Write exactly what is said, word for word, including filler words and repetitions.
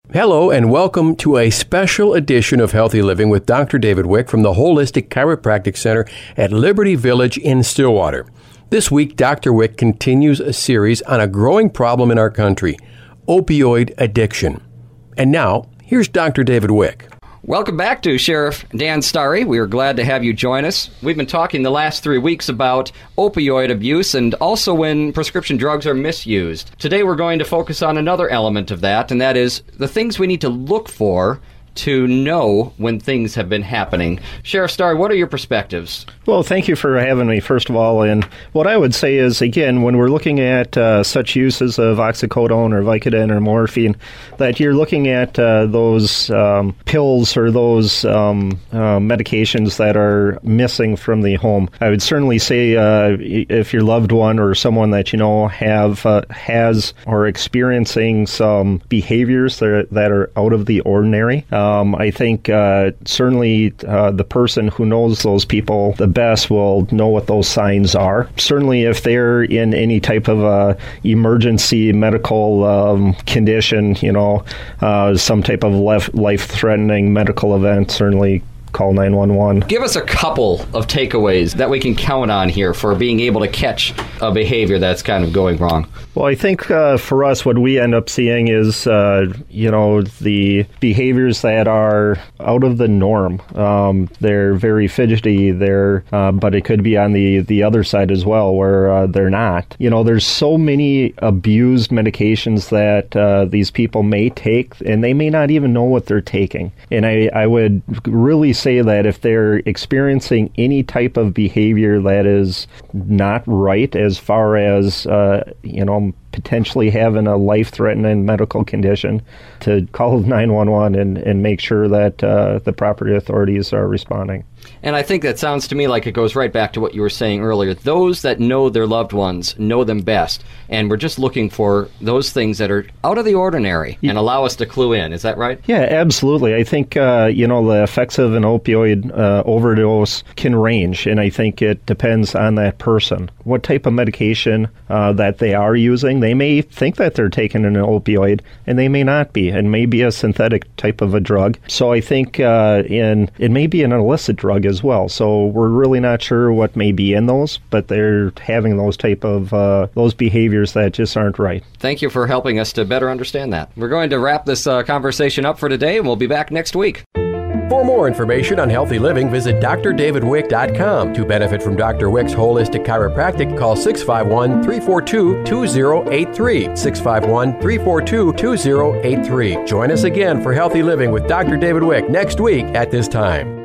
Hello and welcome to a special edition of Healthy Living with Doctor David Wick from the Holistic Chiropractic Center at Liberty Village in Stillwater. This week, Doctor Wick continues a series on a growing problem in our country, opioid addiction. And now, here's Doctor David Wick. Welcome back to Sheriff Dan Starry. We are glad to have you join us. We've been talking the last three weeks about opioid abuse and also when prescription drugs are misused. Today we're going to focus on another element of that, and that is the things we need to look for to know when things have been happening. Sheriff Starry, what are your perspectives? Well, thank you for having me, first of all. And what I would say is, again, when we're looking at uh, such uses of oxycodone or Vicodin or morphine, that you're looking at uh, those um, pills or those um, uh, medications that are missing from the home. I would certainly say uh, if your loved one or someone that you know have uh, has or experiencing some behaviors that are, that are out of the ordinary, Um, I think uh, certainly uh, the person who knows those people the best will know what those signs are. Certainly if they're in any type of a emergency medical um, condition, you know, uh, some type of lef- life-threatening medical event, certainly call nine one one. Give us a couple of takeaways that we can count on here for being able to catch a behavior that's kind of going wrong. Well, I think uh, for us, what we end up seeing is, uh, you know, the behaviors that are out of the norm. Um, they're very fidgety, they're, uh, but it could be on the, the other side as well, where uh, they're not. You know, there's so many abused medications that uh, these people may take, and they may not even know what they're taking. And I, I would really say that if they're experiencing any type of behavior that is not right as far as, uh, you know, potentially having a life-threatening medical condition, to call nine one one and, and make sure that uh, the proper authorities are responding. And I think that sounds to me like it goes right back to what you were saying earlier. Those that know their loved ones know them best, and we're just looking for those things that are out of the ordinary and allow us to clue in. Is that right? Yeah, absolutely. I think, uh, you know, the effects of an opioid uh, overdose can range, and I think it depends on that person. What type of medication uh, that they are using. They may think that they're taking an opioid, and they may not be, and may be a synthetic type of a drug. So I think uh, in it may be an illicit drug as well. So we're really not sure what may be in those, but they're having those type of uh, those behaviors that just aren't right. Thank you for helping us to better understand that. We're going to wrap this uh, conversation up for today, and we'll be back next week. For more information on healthy living, visit D R david wick dot com. To benefit from Doctor Wick's holistic chiropractic, call six five one, three four two, two zero eight three, six five one, three four two, two zero eight three. Join us again for Healthy Living with Doctor David Wick next week at this time.